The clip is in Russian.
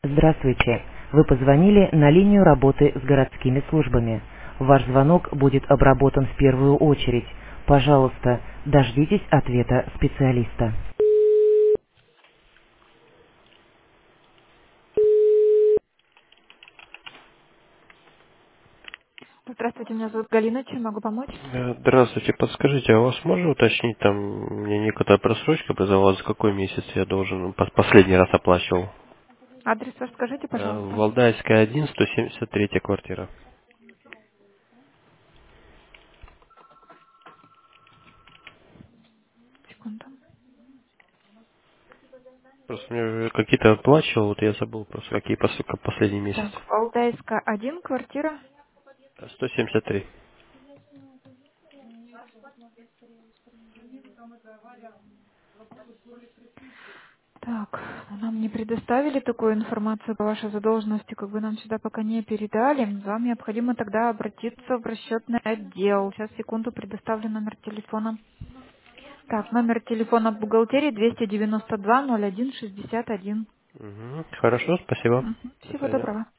Здравствуйте. Вы позвонили на линию работы с городскими службами. Ваш звонок будет обработан в первую очередь. Пожалуйста, дождитесь ответа специалиста. Здравствуйте, меня зовут Галина. Чем могу помочь? Здравствуйте, подскажите, а у вас можно уточнить, там мне некоторая просрочка образовалась, за какой месяц я должен, последний раз оплачивал? Адрес ваш скажите, пожалуйста. Валдайская, 1, 173 квартира. Секунду. Просто мне уже какие-то оплачивал, вот я забыл просто, какие последний месяц. Так, Валдайская, 1, квартира. 173. Так, нам не предоставили такую информацию по вашей задолженности, как бы нам сюда пока не передали. Вам необходимо тогда обратиться в расчетный отдел. Сейчас, секунду, предоставлю номер телефона. Так, номер телефона бухгалтерии 292 01 61. Хорошо, спасибо. До Всего свидания. доброго.